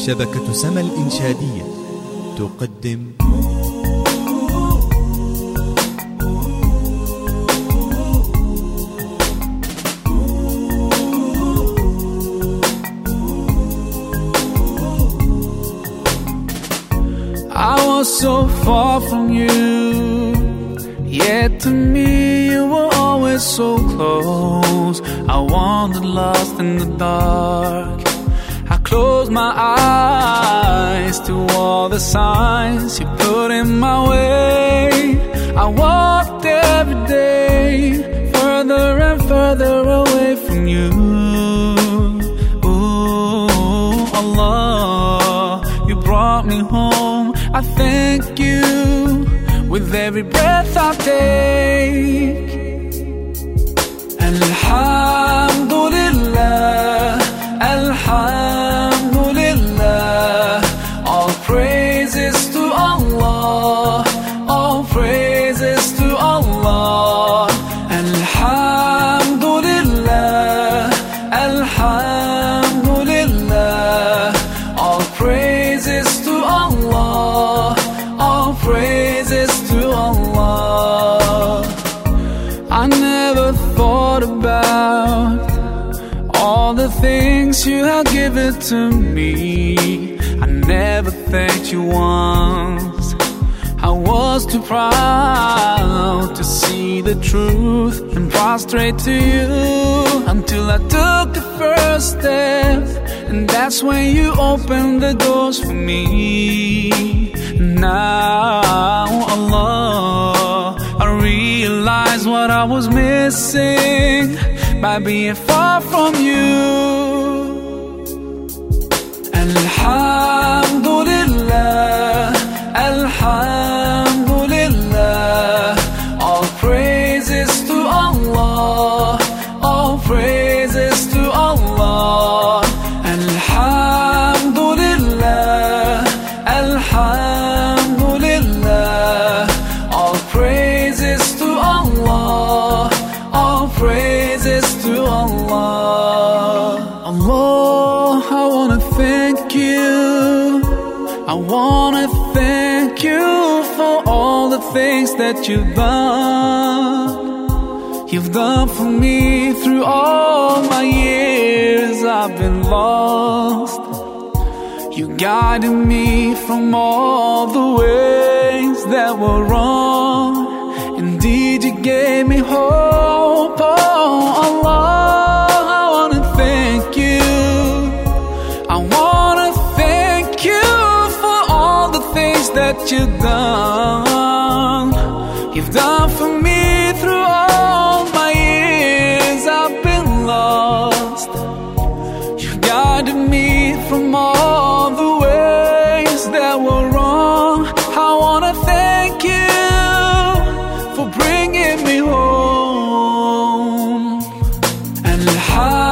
شبكة سما الإنشادية تقدم I was so far from you, yet to me you were always so close. I wandered lost in the dark. I closed my eyes to all the signs you put in my way. I walked every day further and further away from you. Ooh, Allah, you brought me home. I thank you with every breath I take. Alhamdulillah, Alhamdulillah. All praises to Allah, all praises to Allah. Alhamdulillah, Alhamdulillah. All praises to Allah, all praises to Allah. I never thought about all the things you have given to me. I never thanked you once. I was too proud to see the truth and prostrate to you, until I took the first step, and that's when you opened the doors for me. Now, Allah, I realize what I was missing by being far from you. Alhamdulillah, Alhamdulillah. All praises to Allah, all praises to Allah. Alhamdulillah, Alhamdulillah. All praises to Allah, all praises to Allah. Allah, I wanna thank you. I wanna thank you for all the things that you've done. You've done for me through all my years I've been lost. You guided me from all the ways that were wrong. Indeed, you gave me hope. Oh, Allah, I wanna thank you. I wanna thank you for all the things that you've done. You've done for me through all my years I've been lost. You guided me from all the ways that were wrong. I wanna thank you for bringing me home. And